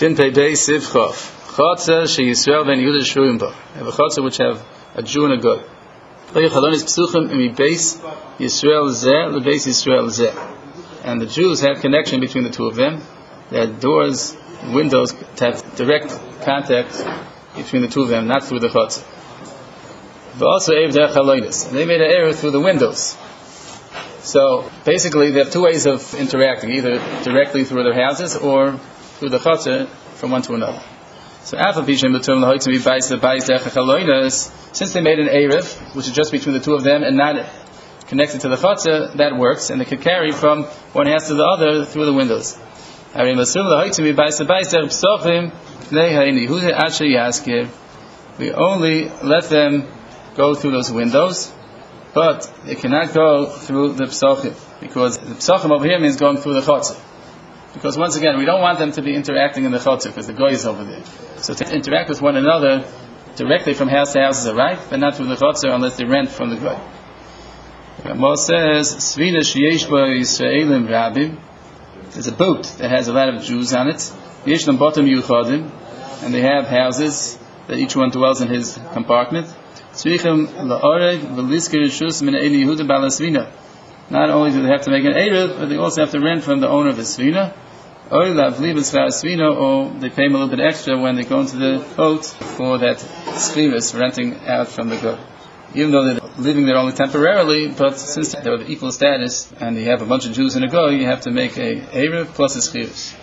Shin Pei Bei Sivchov. Chotzer she Yisrael ben Yehuda Shruim Bo. Have a chotzer which have a Jew and a Goy. Chalonis Psuchim imi Beis Yisrael Zeh leBeis Yisrael Zeh. And the Jews have connection between the two of them. They had doors, windows to have direct contact between the two of them, not through the chotzer. But also Erev Derech Chalonis. They made an error through the windows. So basically, they have two ways of interacting, either directly through their houses or through the chotzer from one to another. So since they made an erev, which is just between the two of them and not connected to the chotzer, that works, and they could carry from one house to the other through the windows. We only let them go through those windows, but they cannot go through the psachim, because the psachim over here means going through the chotzer. Because once again, we don't want them to be interacting in the chotzer, because the goy is over there. So to interact with one another directly from house to house is alright, but not through the chotzer unless they rent from the goy. Ramah says, Svina sheyesh bo Yisraelim rabim. There's a boat that has a lot of Jews on it. Yesh lam botam yuchadim, and they have houses that each one dwells in his compartment. Tzrichem la'oreg v'lisker rishus min Eli Yehuda ba'al Svina. Not only do they have to make an erev, but they also have to rent from the owner of the svina. Or they pay him a little bit extra when they go into the boat for that schlivis, renting out from the goy. Even though they're living there only temporarily, but since they're of equal status and you have a bunch of Jews in a goy, you have to make a erev plus a schlivis.